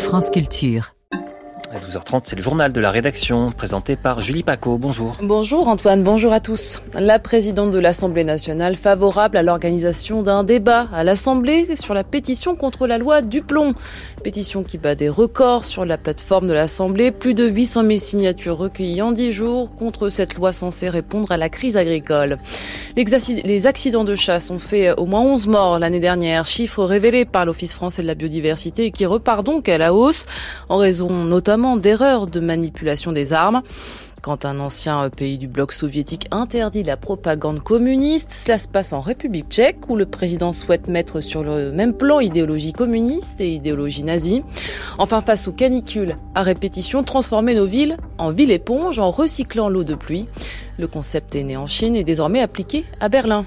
France Culture. À 12h30, c'est le journal de la rédaction, présenté par Julie Paco. Bonjour. Bonjour Antoine, bonjour à tous. La présidente de l'Assemblée nationale favorable à l'organisation d'un débat à l'Assemblée sur la pétition contre la loi Duplon. Pétition qui bat des records sur la plateforme de l'Assemblée. Plus de 800 000 signatures recueillies en 10 jours contre cette loi censée répondre à la crise agricole. Les accidents de chasse ont fait au moins 11 morts l'année dernière. Chiffre révélé par l'Office français de la biodiversité et qui repart donc à la hausse en raison notamment d'erreurs de manipulation des armes. Quand un ancien pays du bloc soviétique interdit la propagande communiste, cela se passe en République tchèque où le président souhaite mettre sur le même plan idéologie communiste et idéologie nazie. Enfin, face aux canicules à répétition, transformer nos villes en villes éponges en recyclant l'eau de pluie. Le concept est né en Chine et désormais appliqué à Berlin.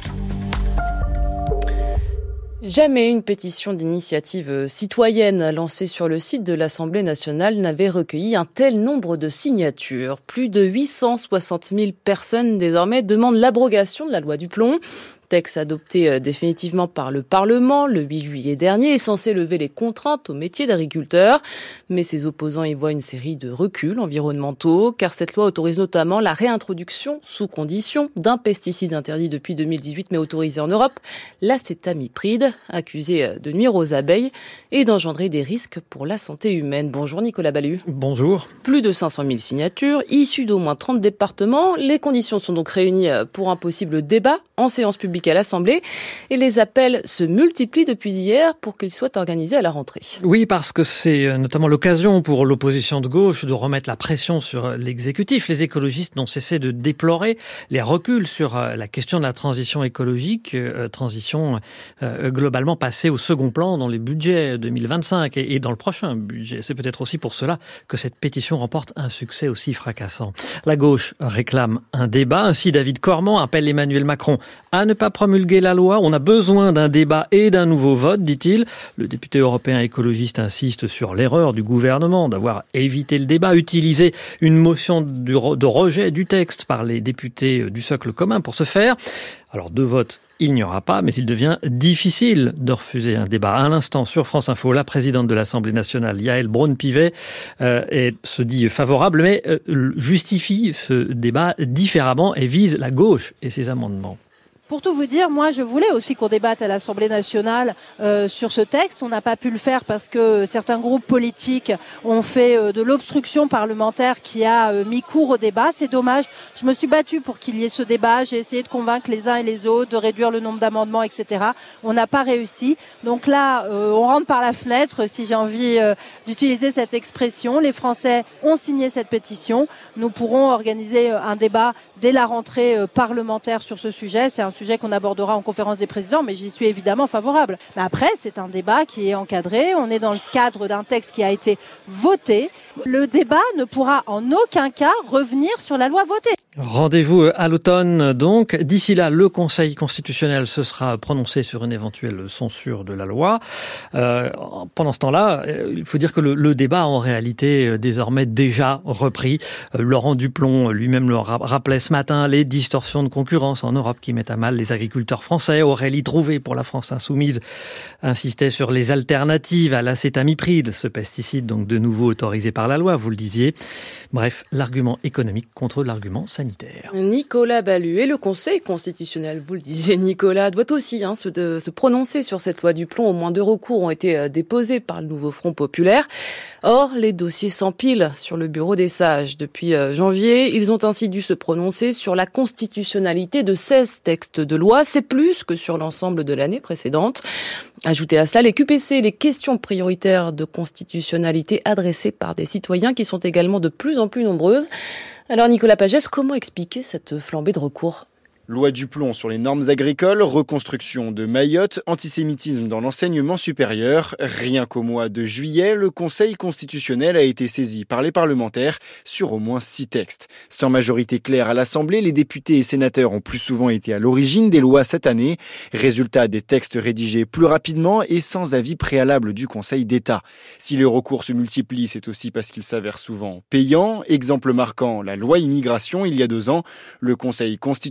Jamais une pétition d'initiative citoyenne lancée sur le site de l'Assemblée nationale n'avait recueilli un tel nombre de signatures. Plus de 860 000 personnes désormais demandent l'abrogation de la loi Duplon. Texte adopté définitivement par le Parlement le 8 juillet dernier est censé lever les contraintes au métier d'agriculteur. Mais ses opposants y voient une série de reculs environnementaux, car cette loi autorise notamment la réintroduction, sous condition, d'un pesticide interdit depuis 2018 mais autorisé en Europe, l'acétamipride, accusé de nuire aux abeilles et d'engendrer des risques pour la santé humaine. Bonjour Nicolas Ballu. Bonjour. Plus de 500 000 signatures, issues d'au moins 30 départements. Les conditions sont donc réunies pour un possible débat en séance publique à l'Assemblée et les appels se multiplient depuis hier pour qu'ils soient organisés à la rentrée. Oui, parce que c'est notamment l'occasion pour l'opposition de gauche de remettre la pression sur l'exécutif. Les écologistes n'ont cessé de déplorer les reculs sur la question de la transition écologique, transition globalement passée au second plan dans les budgets 2025 et dans le prochain budget. C'est peut-être aussi pour cela que cette pétition remporte un succès aussi fracassant. La gauche réclame un débat. Ainsi, David Cormand appelle Emmanuel Macron à ne pas promulguer la loi. On a besoin d'un débat et d'un nouveau vote, dit-il. Le député européen écologiste insiste sur l'erreur du gouvernement d'avoir évité le débat, utilisé une motion de rejet du texte par les députés du socle commun pour ce faire. Alors, de vote, il n'y aura pas, mais il devient difficile de refuser un débat. À l'instant, sur France Info, la présidente de l'Assemblée nationale, Yaël Braun-Pivet, se dit favorable, mais justifie ce débat différemment et vise la gauche et ses amendements. Pour tout vous dire, moi je voulais aussi qu'on débatte à l'Assemblée nationale sur ce texte. On n'a pas pu le faire parce que certains groupes politiques ont fait de l'obstruction parlementaire qui a mis court au débat. C'est dommage. Je me suis battue pour qu'il y ait ce débat. J'ai essayé de convaincre les uns et les autres, de réduire le nombre d'amendements, etc. On n'a pas réussi. Donc là, on rentre par la fenêtre, si j'ai envie d'utiliser cette expression. Les Français ont signé cette pétition. Nous pourrons organiser un débat dès la rentrée parlementaire sur ce sujet. C'est un sujet qu'on abordera en conférence des présidents, mais j'y suis évidemment favorable. Mais après, c'est un débat qui est encadré. On est dans le cadre d'un texte qui a été voté. Le débat ne pourra en aucun cas revenir sur la loi votée. Rendez-vous à l'automne donc. D'ici là, le Conseil constitutionnel se sera prononcé sur une éventuelle censure de la loi. Pendant ce temps-là, il faut dire que le débat en réalité désormais déjà repris. Laurent Duplon lui-même le rappelait ce matin, les distorsions de concurrence en Europe qui mettent à mal les agriculteurs français. Aurélie Trouvé pour la France Insoumise insistait sur les alternatives à l'acétamipride, ce pesticide donc de nouveau autorisé par la loi, vous le disiez. Bref, l'argument économique contre l'argument sanitaire. Nicolas Ballu et le Conseil constitutionnel, vous le disiez Nicolas, doit aussi se prononcer sur cette loi Duplon. Au moins 2 recours ont été déposés par le nouveau Front populaire. Or, les dossiers s'empilent sur le bureau des sages. Depuis janvier, ils ont ainsi dû se prononcer sur la constitutionnalité de 16 textes de loi. C'est plus que sur l'ensemble de l'année précédente. Ajoutez à cela les QPC, les questions prioritaires de constitutionnalité adressées par des citoyens qui sont également de plus en plus nombreuses. Alors Nicolas Pagès, comment expliquer cette flambée de recours ? Loi Duplon sur les normes agricoles, reconstruction de Mayotte, antisémitisme dans l'enseignement supérieur. Rien qu'au mois de juillet, le Conseil constitutionnel a été saisi par les parlementaires sur au moins 6 textes. Sans majorité claire à l'Assemblée, les députés et sénateurs ont plus souvent été à l'origine des lois cette année. Résultat, des textes rédigés plus rapidement et sans avis préalable du Conseil d'État. Si les recours se multiplient, c'est aussi parce qu'ils s'avèrent souvent payants. Exemple marquant, la loi immigration, il y a 2 ans, le Conseil constitutionnel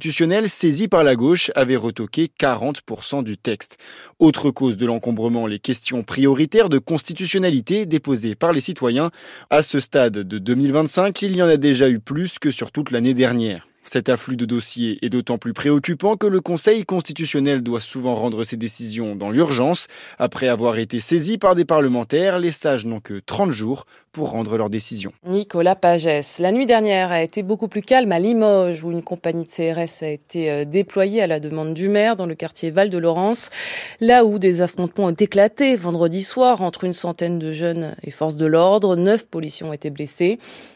saisie par la gauche, avait retoqué 40% du texte. Autre cause de l'encombrement, les questions prioritaires de constitutionnalité déposées par les citoyens. À ce stade de 2025, il y en a déjà eu plus que sur toute l'année dernière. Cet afflux de dossiers est d'autant plus préoccupant que le Conseil constitutionnel doit souvent rendre ses décisions dans l'urgence. Après avoir été saisi par des parlementaires, les sages n'ont que 30 jours pour rendre leurs décisions. Nicolas Pagès. La nuit dernière a été beaucoup plus calme à Limoges, où une compagnie de CRS a été déployée à la demande du maire dans le quartier Val-de-Laurence, là où des affrontements ont éclaté vendredi soir entre une centaine de jeunes et forces de l'ordre. 9 policiers ont été blessés.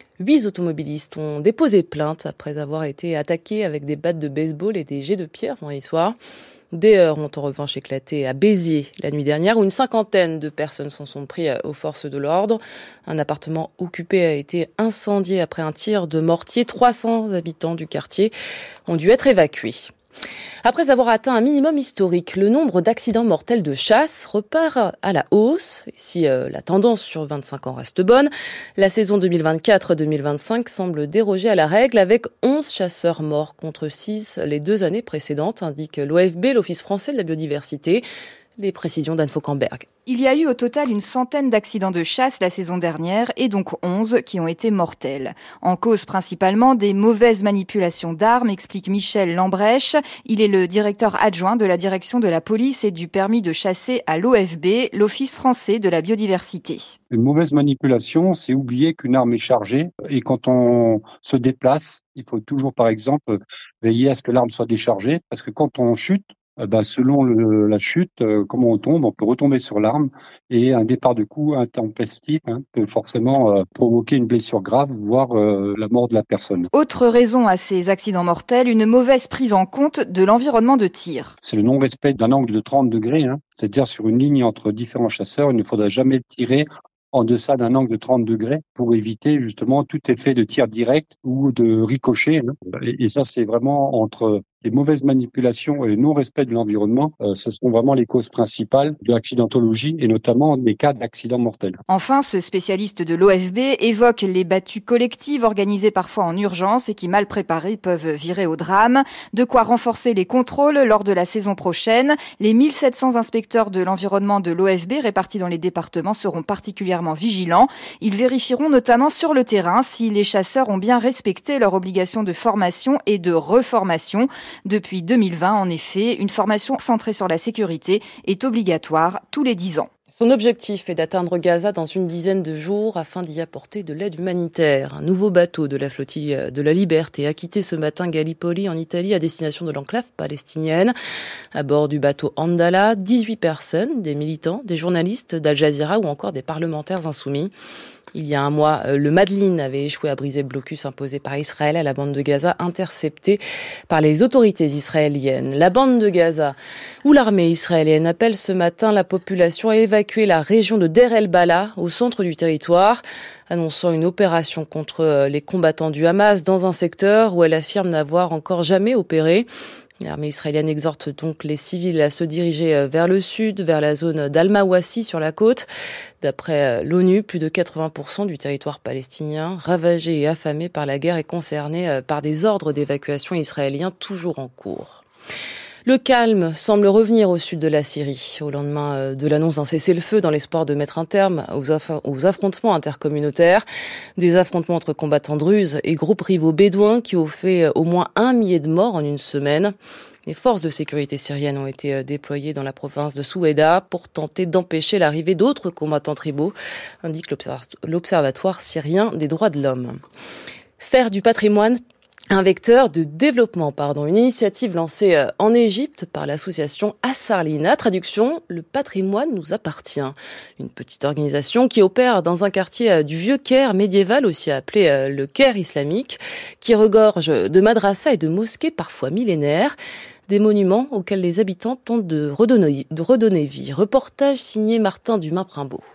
8 automobilistes ont déposé plainte après avoir été attaqués avec des battes de baseball et des jets de pierre vendredi soir. Des heurts ont en revanche éclaté à Béziers la nuit dernière, où une cinquantaine de personnes s'en sont pris aux forces de l'ordre. Un appartement occupé a été incendié après un tir de mortier. 300 habitants du quartier ont dû être évacués. Après avoir atteint un minimum historique, le nombre d'accidents mortels de chasse repart à la hausse. Si la tendance sur 25 ans reste bonne, la saison 2024-2025 semble déroger à la règle avec 11 chasseurs morts contre 6 les 2 années précédentes, indique l'OFB, l'Office français de la biodiversité. Les précisions d'Anne Fauquemberg. Il y a eu au total une centaine d'accidents de chasse la saison dernière et donc 11 qui ont été mortels. En cause principalement des mauvaises manipulations d'armes, explique Michel Lambrèche. Il est le directeur adjoint de la direction de la police et du permis de chasser à l'OFB, l'Office français de la biodiversité. Une mauvaise manipulation, c'est oublier qu'une arme est chargée et quand on se déplace, il faut toujours par exemple veiller à ce que l'arme soit déchargée parce que quand on chute, selon la chute, comment on tombe, on peut retomber sur l'arme et un départ de coup intempestif peut forcément provoquer une blessure grave, voire la mort de la personne. Autre raison à ces accidents mortels, une mauvaise prise en compte de l'environnement de tir. C'est le non-respect d'un angle de 30 degrés, c'est-à-dire sur une ligne entre différents chasseurs, il ne faudra jamais tirer en deçà d'un angle de 30 degrés pour éviter justement tout effet de tir direct ou de ricochet. Et ça, c'est vraiment entre les mauvaises manipulations et le non-respect de l'environnement, ce sont vraiment les causes principales de l'accidentologie et notamment des cas d'accidents mortels. Enfin, ce spécialiste de l'OFB évoque les battues collectives organisées parfois en urgence et qui, mal préparées, peuvent virer au drame. De quoi renforcer les contrôles lors de la saison prochaine. Les 1700 inspecteurs de l'environnement de l'OFB répartis dans les départements seront particulièrement vigilants. Ils vérifieront notamment sur le terrain si les chasseurs ont bien respecté leur obligation de formation et de reformation. Depuis 2020, en effet, une formation centrée sur la sécurité est obligatoire tous les 10 ans. Son objectif est d'atteindre Gaza dans une dizaine de jours afin d'y apporter de l'aide humanitaire. Un nouveau bateau de la flottille de la Liberté a quitté ce matin Gallipoli en Italie à destination de l'enclave palestinienne. À bord du bateau Andala, 18 personnes, des militants, des journalistes d'Al Jazeera ou encore des parlementaires insoumis. Il y a un mois, le Madeleine avait échoué à briser le blocus imposé par Israël à la bande de Gaza, interceptée par les autorités israéliennes. La bande de Gaza, où l'armée israélienne appelle ce matin la population à évacuer la région de Deir el-Balah, au centre du territoire, annonçant une opération contre les combattants du Hamas dans un secteur où elle affirme n'avoir encore jamais opéré. L'armée israélienne exhorte donc les civils à se diriger vers le sud, vers la zone d'Al-Mawassi sur la côte. D'après l'ONU, plus de 80% du territoire palestinien, ravagé et affamé par la guerre, est concerné par des ordres d'évacuation israéliens toujours en cours. Le calme semble revenir au sud de la Syrie, au lendemain de l'annonce d'un cessez-le-feu dans l'espoir de mettre un terme aux affrontements intercommunautaires. Des affrontements entre combattants druzes et groupes rivaux bédouins qui ont fait au moins 1 millier de morts en une semaine. Les forces de sécurité syriennes ont été déployées dans la province de Soueda pour tenter d'empêcher l'arrivée d'autres combattants tribaux, indique l'Observatoire syrien des droits de l'homme. Faire du patrimoine un vecteur de développement, une initiative lancée en Égypte par l'association Assarlina, traduction « Le patrimoine nous appartient ». Une petite organisation qui opère dans un quartier du vieux Caire médiéval, aussi appelé le Caire islamique, qui regorge de madrasas et de mosquées parfois millénaires. Des monuments auxquels les habitants tentent de redonner vie. Reportage signé Martin Dumas-Primbaud.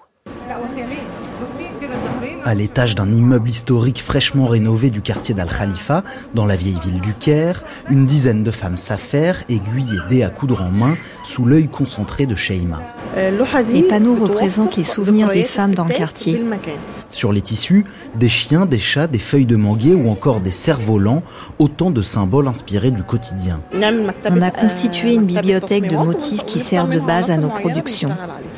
À l'étage d'un immeuble historique fraîchement rénové du quartier d'Al-Khalifa, dans la vieille ville du Caire, une dizaine de femmes s'affairent, aiguilles et dés à coudre en main, sous l'œil concentré de Sheima. Les panneaux représentent les souvenirs des femmes dans le quartier. Sur les tissus, des chiens, des chats, des feuilles de manguier ou encore des cerfs-volants, autant de symboles inspirés du quotidien. On a constitué une bibliothèque de motifs qui sert de base à nos productions.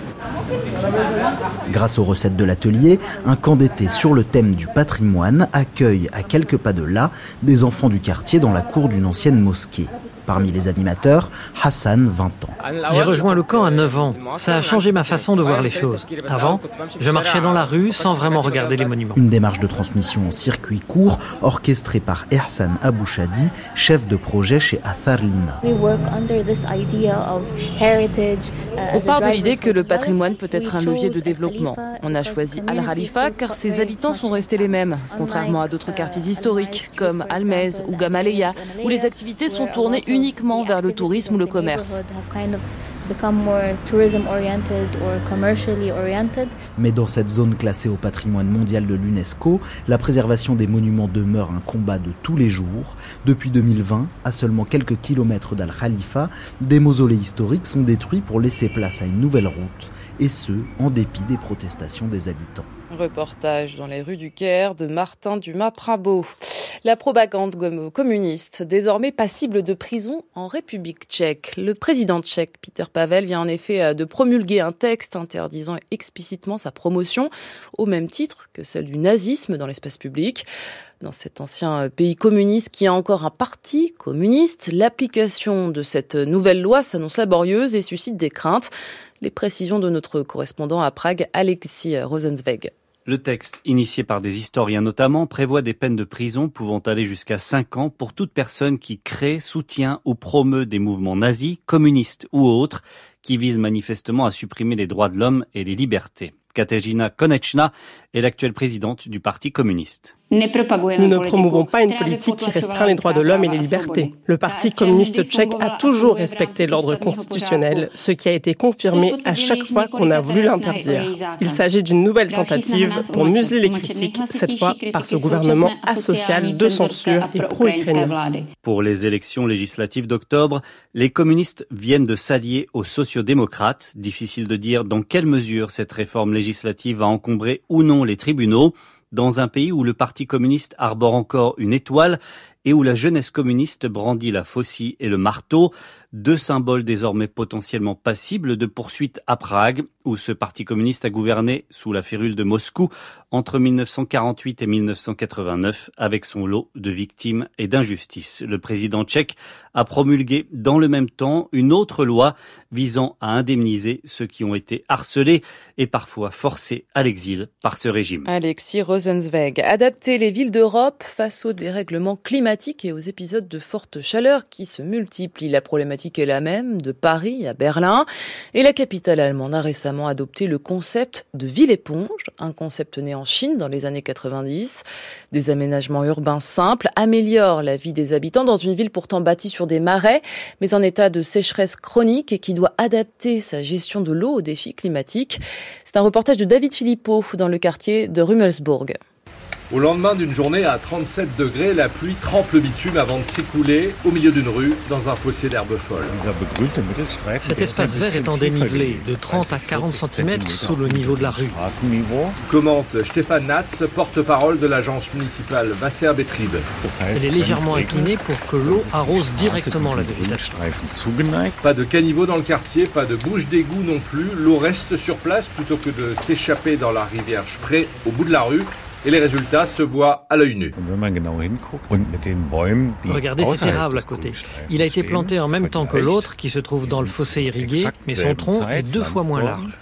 Grâce aux recettes de l'atelier, un camp d'été sur le thème du patrimoine accueille à quelques pas de là des enfants du quartier dans la cour d'une ancienne mosquée. Parmi les animateurs, Hassan, 20 ans. J'ai rejoint le camp à 9 ans. Ça a changé ma façon de voir les choses. Avant, je marchais dans la rue sans vraiment regarder les monuments. Une démarche de transmission en circuit court, orchestrée par Ersan Abouchadi, chef de projet chez Athar Lina. On part de l'idée que le patrimoine peut être un levier de développement. On a choisi Al-Khalifa car ses habitants sont restés les mêmes, contrairement à d'autres quartiers historiques comme Almez ou Gamaleya, où les activités sont tournées uniquement vers le tourisme ou le commerce. Mais dans cette zone classée au patrimoine mondial de l'UNESCO, la préservation des monuments demeure un combat de tous les jours. Depuis 2020, à seulement quelques kilomètres d'Al-Khalifa, des mausolées historiques sont détruits pour laisser place à une nouvelle route, et ce, en dépit des protestations des habitants. Reportage dans les rues du Caire de Martin Dumas-Prabo. La propagande communiste, désormais passible de prison en République tchèque. Le président tchèque, Petr Pavel, vient en effet de promulguer un texte interdisant explicitement sa promotion, au même titre que celle du nazisme dans l'espace public. Dans cet ancien pays communiste qui a encore un parti communiste, l'application de cette nouvelle loi s'annonce laborieuse et suscite des craintes. Les précisions de notre correspondant à Prague, Alexis Rosenzweig. Le texte, initié par des historiens notamment, prévoit des peines de prison pouvant aller jusqu'à 5 ans pour toute personne qui crée, soutient ou promeut des mouvements nazis, communistes ou autres, qui visent manifestement à supprimer les droits de l'homme et les libertés. Kateřina Konečná est l'actuelle présidente du Parti communiste. Nous ne promouvons pas une politique qui restreint les droits de l'homme et les libertés. Le Parti communiste tchèque a toujours respecté l'ordre constitutionnel, ce qui a été confirmé à chaque fois qu'on a voulu l'interdire. Il s'agit d'une nouvelle tentative pour museler les critiques, cette fois par ce gouvernement asocial de censure et pro-ukrainien. Pour les élections législatives d'octobre, les communistes viennent de s'allier aux sociodémocrates. Difficile de dire dans quelle mesure cette réforme législative va encombrer ou non les tribunaux. Dans un pays où le Parti communiste arbore encore une étoile et où la jeunesse communiste brandit la faucille et le marteau, deux symboles désormais potentiellement passibles de poursuite à Prague, où ce Parti communiste a gouverné sous la férule de Moscou entre 1948 et 1989 avec son lot de victimes et d'injustices. Le président tchèque a promulgué dans le même temps une autre loi visant à indemniser ceux qui ont été harcelés et parfois forcés à l'exil par ce régime. Alexis Rosenzweig. Adapter les villes d'Europe face aux dérèglements climatiques et aux épisodes de forte chaleur qui se multiplient. La problématique est la même de Paris à Berlin. Et la capitale allemande a récemment adopté le concept de ville-éponge, un concept né en Chine dans les années 90. Des aménagements urbains simples améliorent la vie des habitants dans une ville pourtant bâtie sur des marais, mais en état de sécheresse chronique et qui doit adapter sa gestion de l'eau aux défis climatiques. C'est un reportage de David Philippot dans le quartier de Rummelsburg. Au lendemain d'une journée à 37 degrés, la pluie trempe le bitume avant de s'écouler au milieu d'une rue dans un fossé d'herbes folles. Cet espace vert est en dénivelé de 30 à 40 cm sous le niveau de la rue. Commente Stefan Natz, porte-parole de l'agence municipale Wasserbetrieb. Elle est légèrement inclinée pour que l'eau arrose directement la végétation. Pas de caniveau dans le quartier, pas de bouche d'égout non plus. L'eau reste sur place plutôt que de s'échapper dans la rivière Spree au bout de la rue. Et les résultats se voient à l'œil nu. Regardez cet érable à côté. Il a été planté en même temps que l'autre qui se trouve dans le fossé irrigué, mais son tronc est 2 fois moins large.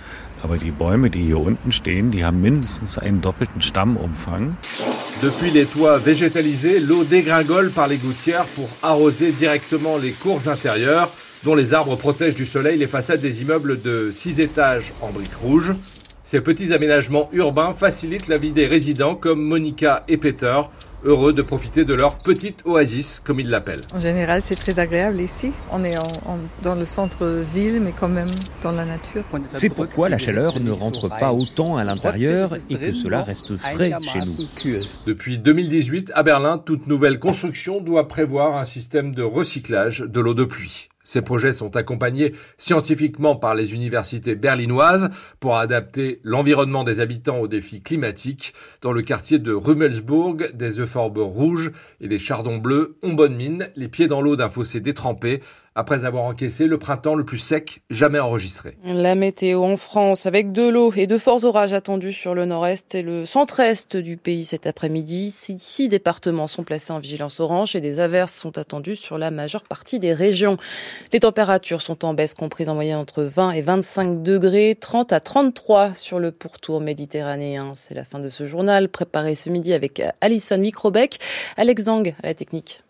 Depuis les toits végétalisés, l'eau dégringole par les gouttières pour arroser directement les cours intérieures, dont les arbres protègent du soleil les façades des immeubles de 6 étages en briques rouges. Ces petits aménagements urbains facilitent la vie des résidents comme Monica et Peter, heureux de profiter de leur petite oasis, comme ils l'appellent. En général, c'est très agréable ici. On est dans le centre-ville, mais quand même dans la nature. C'est pourquoi la chaleur ne rentre pas autant à l'intérieur et que cela reste frais chez nous. Depuis 2018, à Berlin, toute nouvelle construction doit prévoir un système de recyclage de l'eau de pluie. Ces projets sont accompagnés scientifiquement par les universités berlinoises pour adapter l'environnement des habitants aux défis climatiques. Dans le quartier de Rummelsburg, des euphorbes rouges et des chardons bleus ont bonne mine, les pieds dans l'eau d'un fossé détrempé, après avoir encaissé le printemps le plus sec jamais enregistré. La météo en France, avec de l'eau et de forts orages attendus sur le nord-est et le centre-est du pays cet après-midi. 6 départements sont placés en vigilance orange et des averses sont attendues sur la majeure partie des régions. Les températures sont en baisse, comprises en moyenne entre 20 et 25 degrés, 30 à 33 sur le pourtour méditerranéen. C'est la fin de ce journal, préparé ce midi avec Alison Microbec, Alex Dang à la technique.